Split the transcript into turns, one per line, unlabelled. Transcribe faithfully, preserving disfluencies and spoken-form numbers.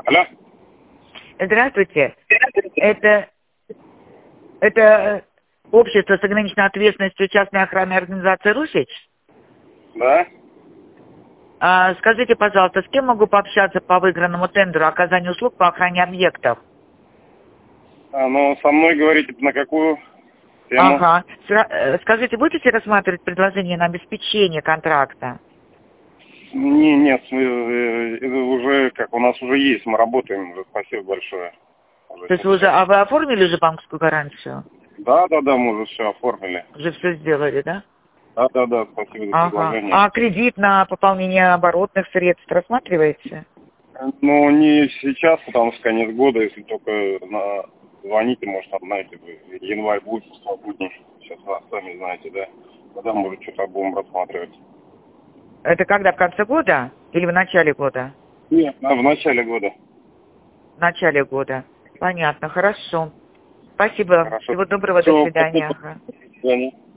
Алло.
Здравствуйте. Это, это общество с ограниченной ответственностью частной охранной организации «Русич»?
Да.
А, скажите, пожалуйста, с кем могу пообщаться по выигранному тендеру оказания услуг по охране объектов?
А, ну, со мной говорите на какую тему?
Ага. Скажите, будете рассматривать предложение на обеспечение контракта?
Не, нет, это уже, как у нас уже есть, мы работаем уже, спасибо большое. Уже
То есть вы уже, а вы оформили уже банковскую гарантию?
Да, да, да, мы уже все оформили.
Уже все сделали, да?
Да, да, да, спасибо за
Ага.
предложение.
А кредит на пополнение оборотных средств рассматриваете?
Ну, не сейчас, потому что конец года, если только на... звоните, может, там, знаете, январь будет свободнее. Сейчас вы сами знаете, да. Тогда, может, что-то будем рассматривать.
Это когда, в конце года или в начале года?
Нет, а в начале года.
В начале года. Понятно, хорошо. Спасибо.
Хорошо.
Всего доброго,
Все,
до свидания.
спасибо.
Ага.
До свидания.